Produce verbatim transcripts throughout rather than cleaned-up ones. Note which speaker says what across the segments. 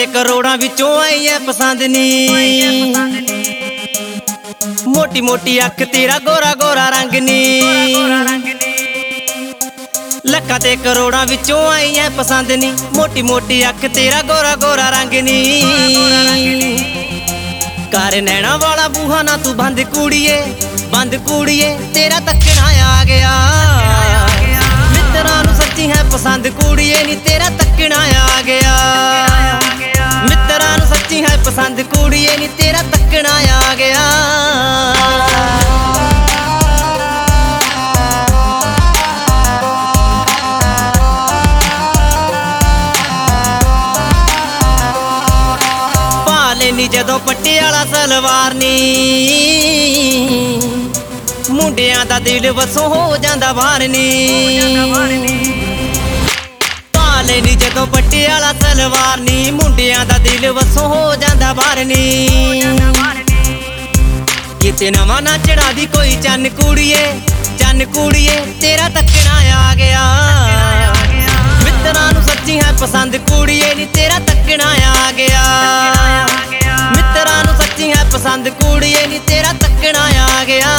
Speaker 1: करोड़ां विचों आई है पसंद नी। मोटी मोटी अख तेरा गोरा गोरा रंग नी। लखा ते करोड़ां विचों आई है पसंद नी। मोटी मोटी अख तेरा गोरा गोरा रंग नी। कर नैना वाला बूहा ना तू बंद कुड़िए, बंद कुड़िए तेरा तकना आ गया। मित्तरां नूं सच्ची है पसंद कुड़िए नी तेरा तकना आ गया। मित्तरां नूं सच्ची है पसंद कुड़िए नी तेरा तकना आ गया। नी जदों पटियाला सलवार नी, मुंडियां दा दिल वसों हो जांदा बाहर नी। पाले नी जदों पटियाला सलवार नी, मुंडियां दा दिल वसों हो जांदा बाहर नी। किते नवां नाचड़ा दी कोई चन्न कुड़िए, चन्न कुड़िए तेरा तकना आ गया। मित्तरां नूं सच्ची है पसंद कुड़िए नी तेरा तकना आ गया। मित्तरां नूं सच्ची है पसंद कुड़िए नी तेरा तकना आ गया।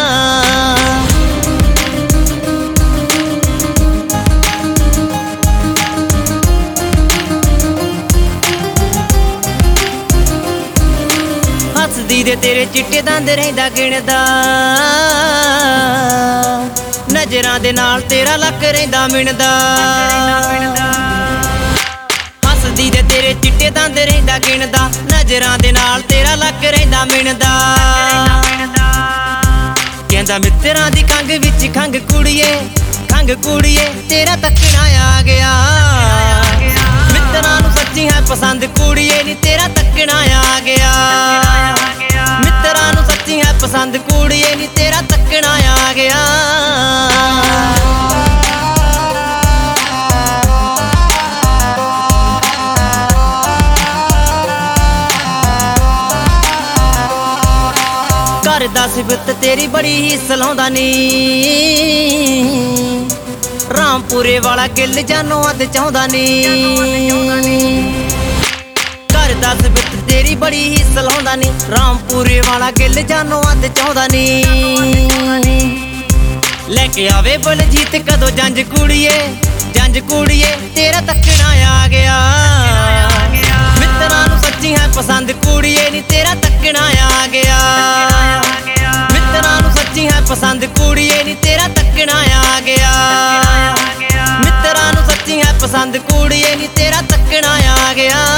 Speaker 1: हसदी दे तेरे चिट्टे दंद रहिंदा गिणदा, नजरां दे नाल तेरा लक रहिंदा मिणदा। हसदी दे तेरे चिट्टे दंद रहिंदा गिणदा, नजरां दे नाल तेरा लक रहिंदा मिणदा। कहंदा मित्तरां दी खंघ विच खंघ कुड़िए, खंघ कुड़िए तेरा तकना आ गया। मित्तरां नूं सच्ची है पसंद कुड़िए नी तेरा तकना आ गया। मित्तरां नूं सच्ची है पसंद कुड़िए नी तेरा तकना आ गया। करदा सिफत तेरी बड़ी ही सलाउंदा नी, रामपुरे वाला गिल जानो अद चाहुंदा नी। करदा सिफत तेरी बड़ी ही सलाउंदा नी, रामपुरे वाला गिल जानो अद चाहुंदा नी। लेके आवे बलजीत कदों जंज कुड़िए, जंज कुड़िए तेरा तकना आ गया। मित्तरां नूं सच्ची है पसंद कुड़िए नी तेरा तकना आ गया। मित्तरां नूं सच्ची है पसंद कुड़िए नी तेरा तकना आ गया। मित्तरां नूं सच्ची है पसंद कुड़िए नी तेरा तकना आ गया।